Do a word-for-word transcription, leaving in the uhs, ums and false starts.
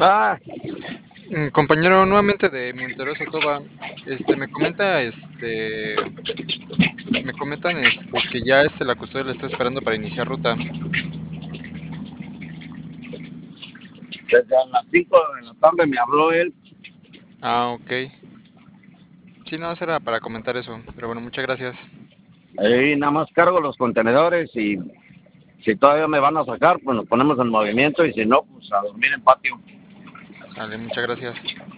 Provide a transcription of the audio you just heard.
Ah, Mm, Compañero, nuevamente de Monteroso Toba, este, me comenta, este, me comentan, este, que ya, este, la custodia le está esperando para iniciar ruta. desde las cinco de la tarde me habló él. Ah, ok. Sí, no, eso era para comentar eso, pero bueno, muchas gracias. Ahí nada más cargo los contenedores y si todavía me van a sacar, pues nos ponemos en movimiento y si no, pues a dormir en patio. Sale, muchas gracias.